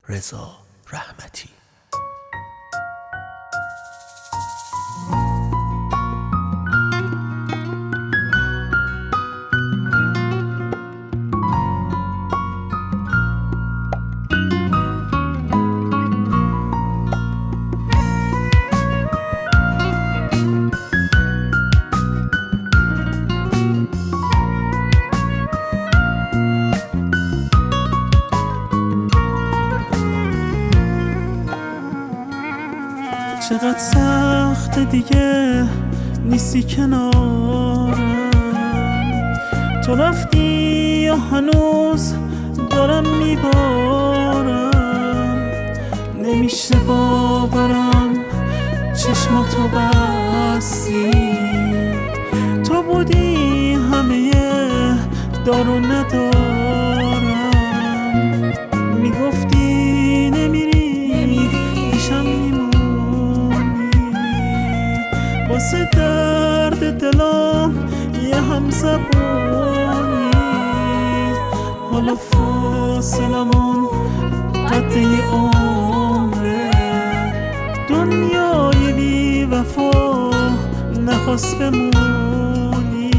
رضا رحمتی. چقدر سخت دیگه نیستی کنارم، تو رفتی یا هنوز دارم میبارم. نمیشه باورم چشماتو بستی، تو بودی همه دارو ندارم. میگفتی نمیری پیشم میمونی، واسه درد دلم یه همزبونی. حالا فاصلمون قد یه عمره، دنیای بی وفا نخواست بمونی.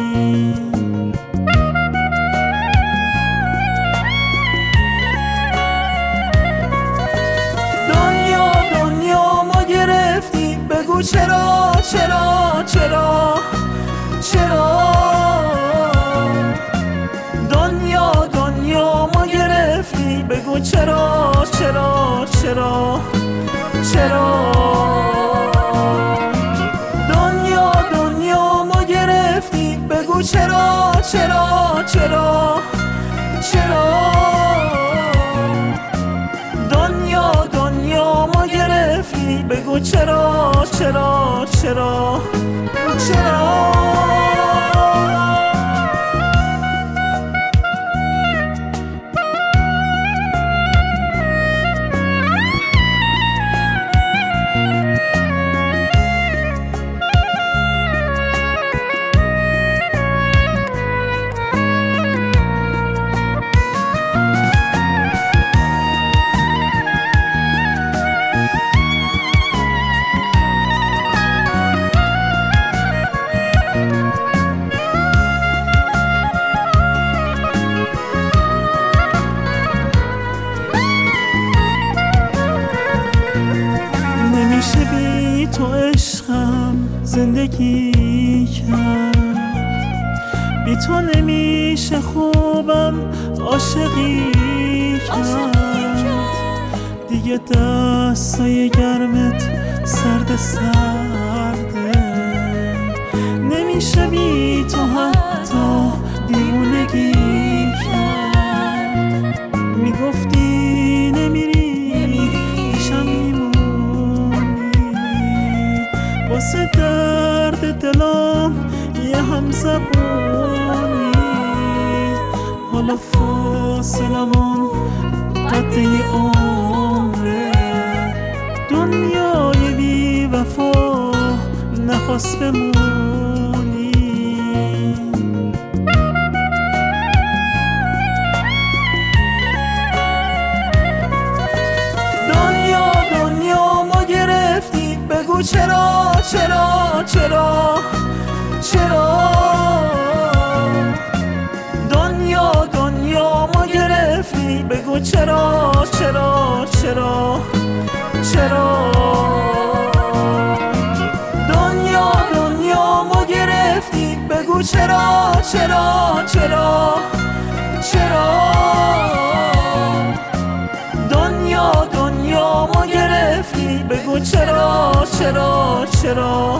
دنیا ما گرفتی، بگو چرا چرا چرا چرا. دنیا ما گرفتی، بگو چرا چرا چرا چرا. دنیا ما گرفتی، بگو چرا چرا چرا چرا. دنیا ما گرفتی، بگو چرا چرا چرا چرا. نمیشه بی تو عشقم زندگی کرد، بی تو نمیشه خوبم عاشقی کرد. دیگه دستای گرمت سرد سرده، نمیشه بی تو حتی دیوونگی کرد. میگفتی نمیری پیشم میمونی، واسه درد دلم یه همزبونی. حالا فاصلمون قد یه عمره، دنیای بی وفا نخواست بمونی. دنیا ما گرفتی، بگو چرا چرا چرا چرا. دنیا ما گرفتی، بگو چرا چرا چرا چرا. دنیا ما گرفتی، بگو چرا چرا چرا چرا. دنیا ما گرفتی، بگو چرا چرا چرا